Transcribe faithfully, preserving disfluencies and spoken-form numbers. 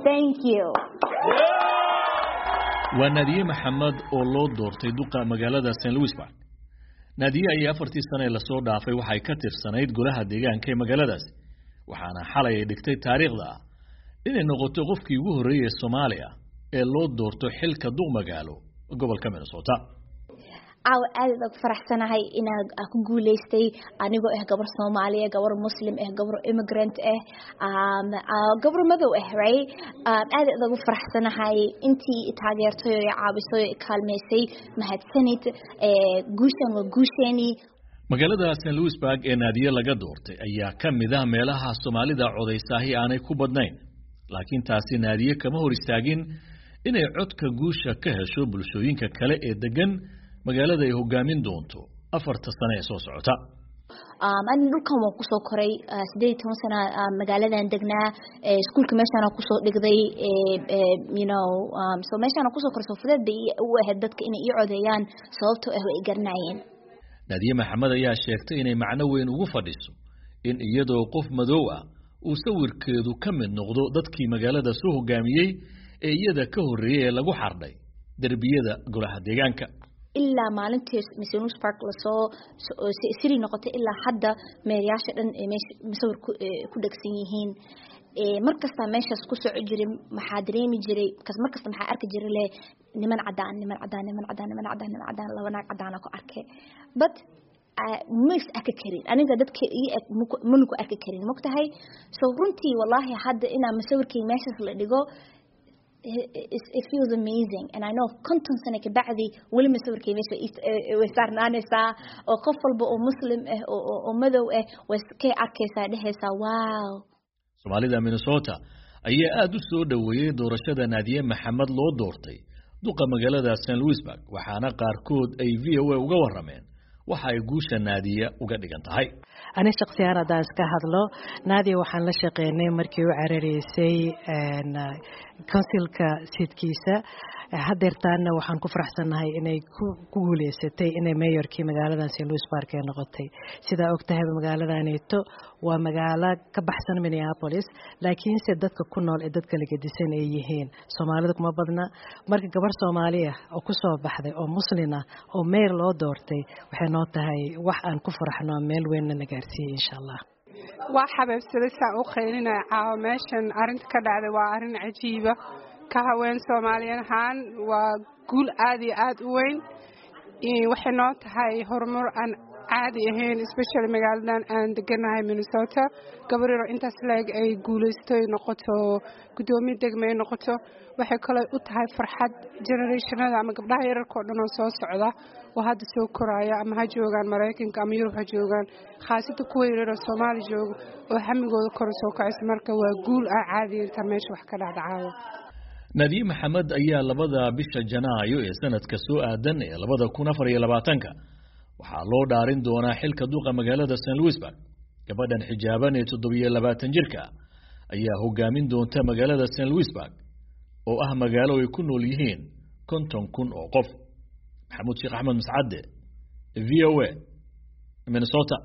thank you. ونادية محمد أولو دورتي دقة مجالة سان لويس بارك نادية أي أفرتي سنة لصور دافع وحي كتر سنة يتقولها ديجان كي مجالة داس وحنا حالة يدكتي تاريخ ذا إن النقطة غفكي وهرية الصومالية اللو دورتو حلك دوغ مجالو قبل كم صوتا أو أنا فرح سنة هاي إن أكون قوليستي أنا جو إيه قبر صومالية قبر مسلم إيه قبر إميجرانت إيه أم قبر مذو إيه راي أنا أنا فرح سنة هاي أنتي تاجرتي يا عابسي كلمسي مهد سنة جوشن وجوشني magaalada Saint Louis Park ee naadiye laga doortay ayaa kamid ah meelaha Soomaalida codeysahay aanay ku badnayn laakiin taasi naadiye kama hor istaagin inay codka guusha ka hesho bulshooyinka kale ee degan magaalada ay hogaamin doonto afarta sano ee soo socota um an dhulkan waan ku soo koray siddeed iyo toban sano magaaladan degnaa iskuulka meeshaan ku soo dhigday you know um so meeshaan ku soo koray soo fudeed bay u ahayd dadka inay i codeeyaan sababtoo ah way garanayeen naadiye maxamed ayaa sheegtay inay macno weyn ugu fadhiso in iyadoo qof madow ah uu sawirkeedu ka mid noqdo dadkii magaalada soo hogaamiyay ee iyada ka horeeyay lagu xardhay darbiyada golaha deegaanka ilaa maalintii Saint Louis Park la soo siri noqotay ilaa hadda meerayaasha dhan sawir ku dhagsan yihiin ee markasta meeshaas ku soo jiray maxaa dareemi jiray kas markasta maxaa arki jiray le niman cadaan niman cadaan niman cadaan niman cadaan niman cadaan laba naag cadaan ku arkay but mix arki karin aniga dadka ma ku arki karin mogtahay soo runtii wallahi hadda ina masawirkii meeshaas la dhigo it feels amazing and I know konton sano ka bacdi wali masawirkii meesha way saarnaanaysaa oo qof walba oo muslim ah oo madow ah way ka arkaysaa dhehaysaa wow Soomaalida Minnesota ayaa aad u soo dhaweeyay doorashada naadiye maxamed loo doortay duqa magaalada Saint Louis Park waxaana qaarkood ay V O A uga warameen waxa ay guusha naadiye uga dhigan tahay أنا شخصياً أدرس كهذلو نادي وحنا لشقيني مركيو عرريسي كونسيل كسيد كيسة هدرتنا وحن كفرح سنة هاي إني كقولي ستي إني مايور كي مقالة سين لويس بارك نقطي سيدا أكتها بمقالة نيتو ومقالة كبحسن مينيابوليس لكن سيدتك كنا الإدتك اللي قديسين أيهين سوماليدك ما بدنا مركي كبر سومالية أو كسو بحذي أو مسلمة أو مير لو دورتي وحنوتها هاي وحن كفرحنا ميل وين نجارسي إن شاء الله وحبب سلسة أخيرنا عامشان أرنت كذا وأرن عجيبة كهوين سوماليان هان وقول عادي عاد وين وحنات هاي هرمور أن عادي هين especially مقالدان أن دقنا هاي مينيسوتا قبل أنت سلاج أي قولستي نقطة قدومي دقمي نقطة وحكلا أتهاي فرحة generation هذا عم قبلها يركضنا صوص علا وهذا سو كرايا أما هجوجان مراكن كم يروح هجوجان خاصة كوير الصومالي جوج وهم يقول كرسو كعس مركب وقول عادي أنت ماشي وحكلا دعوة نادي محمد أيها لبضة بش جنايو سنة كسوء دن لبضة كنا فري لبعتنك وحالو دارين دونا حلك دوق مجالة سان لويس بارك كبدا حجابا يتضبي لبعتن جركا أيها هو جامين دون تا مجالة سان لويس بارك أو أه مجالو يكونوا ليهين كنتم كن أوقف محمود شيخ أحمد مسعد في أو مينيسوتا